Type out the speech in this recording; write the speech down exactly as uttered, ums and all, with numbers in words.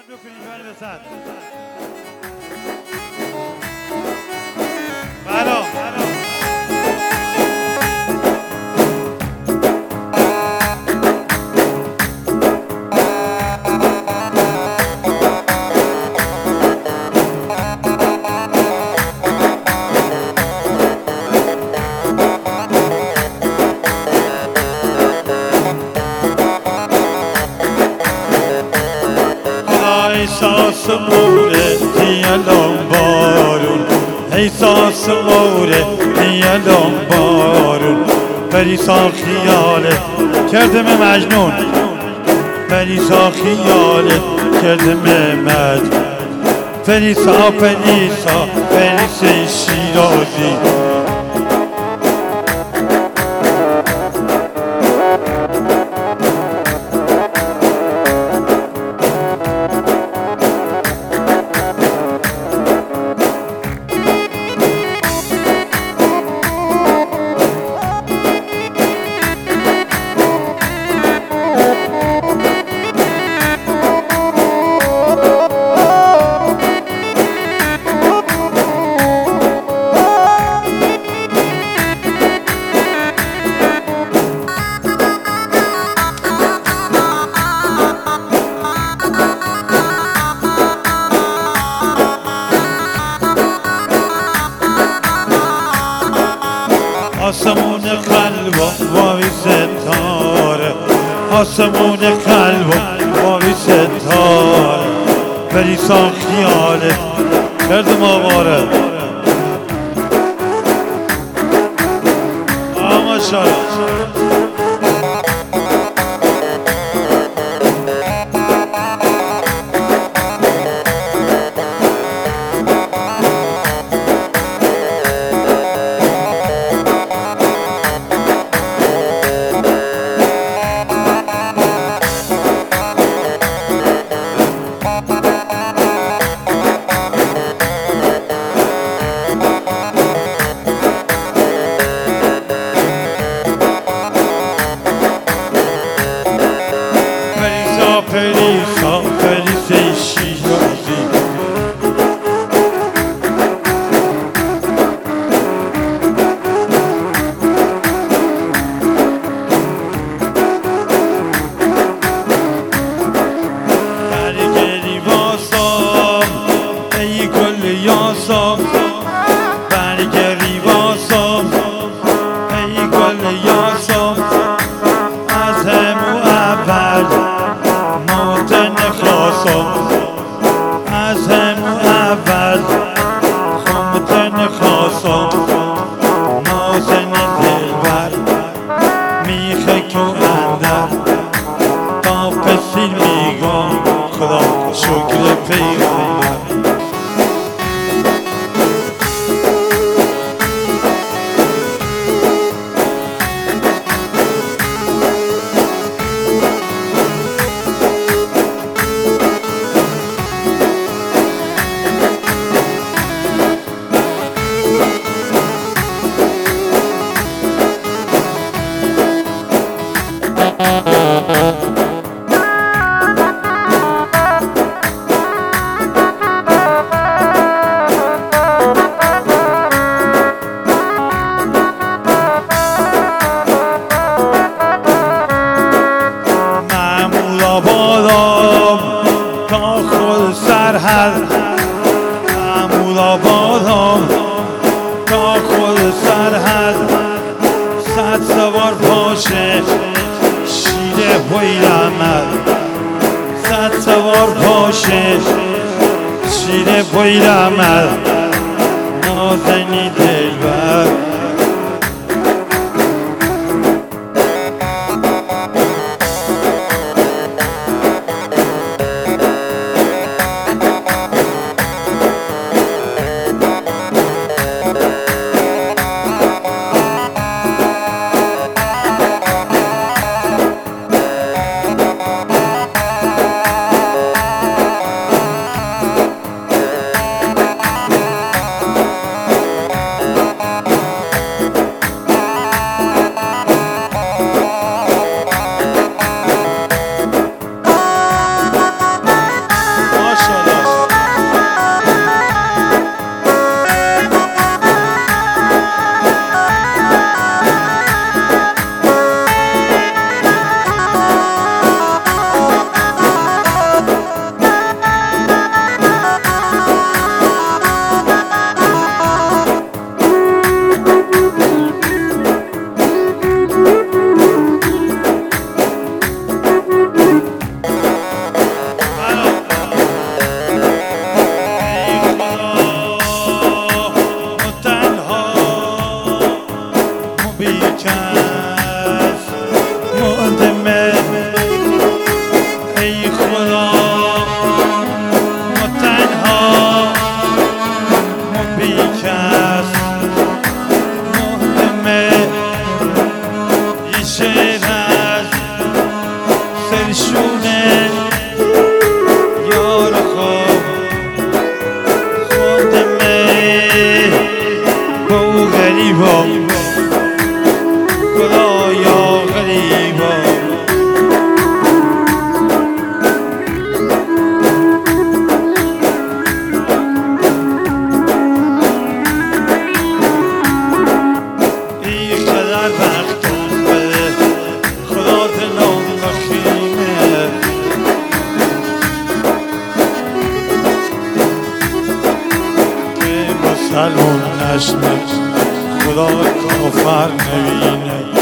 بکنید جوانی به سر برا احساس موره دیالام بارون احساس موره دیالام بارون پریسا خیاله کردم مجنون پریسا خیاله کردم مجنون پریسا پریسا پریس شیرازی آسمون قلبم وای ستاره آسمون قلبم وای ستاره پریسا خیاله کردم آواره آما شاید پریسا پریس شیرازی برگری واسام ای گل یاسام برگری واسام ای گل یاسام از همو اول از همون اول خمتن خواستم نازن دلبر میخه که اندر تا پسیر میگم خدا شکر پیغمبر تا خود سرحد محمود آبادم تا خود سرحد صد سوار پاشه شیر بیرمد صد سوار پاشه شیر بیرمد نازنی دلبر هر وقت به خدا دلم نخینه که مسلمون نشنه خدا کافر نبینه